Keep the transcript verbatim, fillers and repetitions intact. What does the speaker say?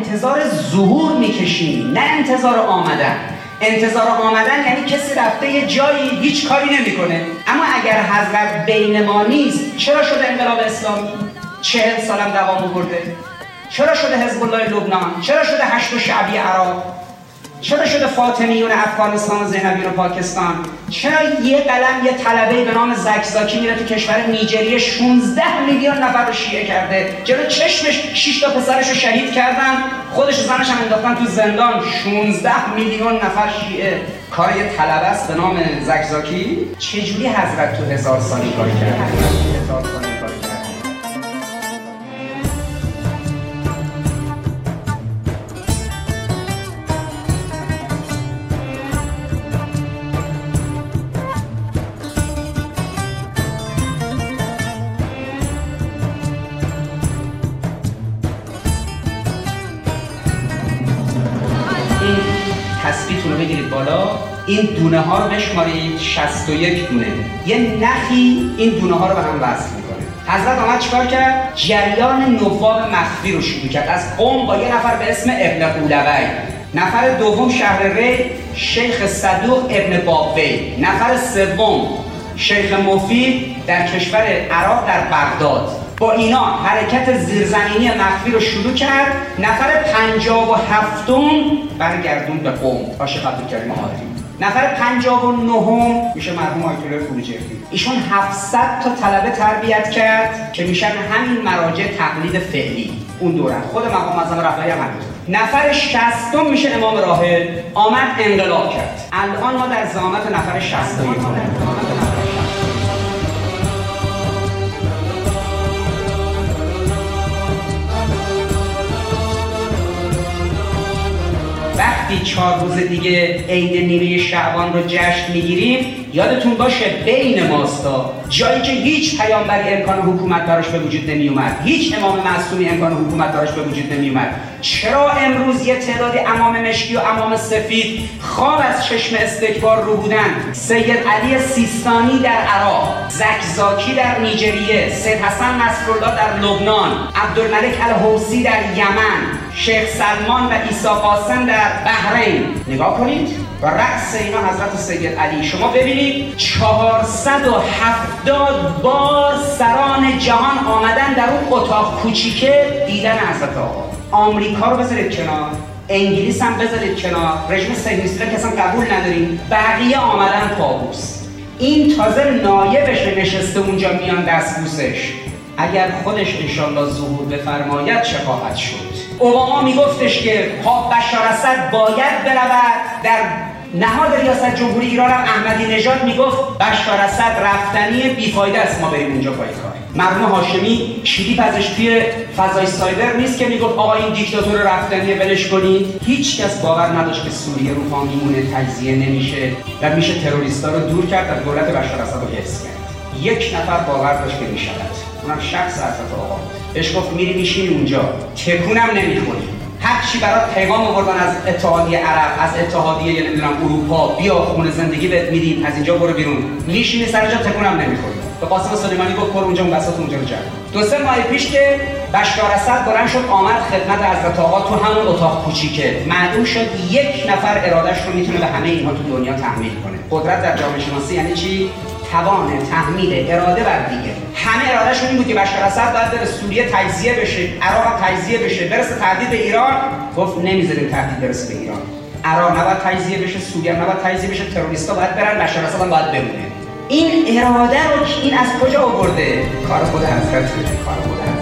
انتظار ظهور میکشیم، نه انتظار آمدن. انتظار آمدن یعنی کسی رفته یه جایی هیچ کاری نمیکنه. اما اگر حضرت بین ما نیست، چرا شده انقلاب اسلامی؟ چهل سالم دوام آورده. چرا شده حزب الله لبنان؟ چرا شده هشت شعبی عراق؟ چرا شده فاطمیون افغانستان و زینبیون پاکستان؟ چرا یه قلم یه طلبه به نام زکزاکی میره تو کشور نیجریه شانزده میلیون نفر رو شیعه کرده، جلو چشمش شش تا پسرش رو شهید کردن، خودش و زنش هم انداختن تو زندان. شانزده میلیون نفر شیعه کار یه طلبه است به نام زکزاکی؟ چجوری حضرت تو هزار سالی کار کرد؟ هزار سالی کار کرد. تسبیحتون رو بگیرید بالا، این دونه ها رو بشمارید، شصت و یک دونه. یه نخی این دونه ها رو به هم وصل میکنه. حضرت آمد چیکار کرد؟ جریان نواب مخفی رو شروع کرد از قم با یه نفر به اسم ابن قولوی، نفر دوم شهر ری شیخ صدوق ابن بابوی، نفر سوم شیخ مفید در کشور عراق در بغداد. با اینا حرکت زیرزمینی مخفی رو شروع کرد. نفر پنجاه و هفتم برگردون به قم با شیخ عبدالکریم حاجی. نفر پنجاه و نهم میشه مرحوم آیت الله فروجردی. ایشون هفتصد تا طلبه تربیت کرد که میشن همین مراجع تقلید فعلی اون دوران. خود مقام معظم رهبری هم همینطور. نفر شصتم میشه امام راحل، آمد انقلاب کرد. الان ما در ضمانت نفر شصت و یک. وقتی چهار روز دیگه عید نیمه شعبان رو جشن میگیریم، یادتون باشه بین ماستا، جایی که هیچ پیامبری امکان حکومت براش به وجود نمی اومد، هیچ امام معصومی امکان حکومت براش به وجود نمی اومد. چرا امروز یه تعدادی امام مشکی و امام سفید خواب از چشم استکبار رو بودن؟ سید علی سیستانی در عراق، زکزاکی در نیجریه، سید حسن نصرالله در لبنان، عبدالملک الحوثی در یمن، شیخ سلمان و عیسی قاسم در بحرین. نگاه کنید و رأس اینا حضرت سید علی. شما ببینید چهارصد و هفتاد بار سران جهان آمدن در اون اتاق کوچیکه دیدن حضرت آقا. آمریکا رو بذارید کنار، انگلیس هم بذارید کنار، رژیم صهیونیستی رو که اصلا قبول نداریم، بقیه آمدن پابوس. این تازه نایبش نشسته اونجا میان دستبوسش. اگر خودش انشالله ظهور بفرماید چه خواهد شد؟ اوباما میگفتش که ها بشار اسد باید برود. در نهاد ریاست جمهوری ایران هم احمدی نژاد میگفت بشار اسد رفتنی بیفایده است، ما بریم اونجا پای کار. مرحوم هاشمی کلیپ ازش توی فضای سایبر نیست که میگفت آقا این دیکتاتور رفتنی ولش کنید. هیچ کس باور نداشت که سوریه رو پا میمونه، تجزیه نمیشه و میشه تروریستا رو دور کرد و دولت بشار اسد رو حفظ کرد. یک نفر باور داشت که میشود، اونم شخص حضرت آقا. بهش گفت میری میشین اونجا، تکونم نمیخوری. هر چی برات پیغام آوردن از اتحادیه عرب، از اتحادیه نمیدونم اروپا، بیا خونه زندگی بهت میدیم، از اینجا برو بیرون، میشینی سر جا تکونم نمیخوری. به قاسم سلیمانی گفت برو اونجا اون بساط اونجا رو جمع. دو سه ماه پیش که بشار اسد بلند شد آمد خدمت حضرت آقا تو همون اتاق کوچیکه، معلوم شد یک نفر ارادهش رو میتونه به همه اینها تو دنیا تحمیل کنه. قدرت در جامعه شناسی یعنی چی؟ توان تحمیل اراده بر دیگه. همه ارادهشون این بود که بشار اسد باید بره سوریه تجزیه بشه، عراق هم تجزیه بشه، برسه تهدید به ایران. گفت نمیذاریم تهدید برسه به ایران. عراق نباید تجزیه بشه، سوریه نباید تجزیه بشه، تروریستا باید برن، بشار اسد هم باید بمونه. این اراده رو این از کجا آورده؟ کار خود حضرت، کار خود حضرت.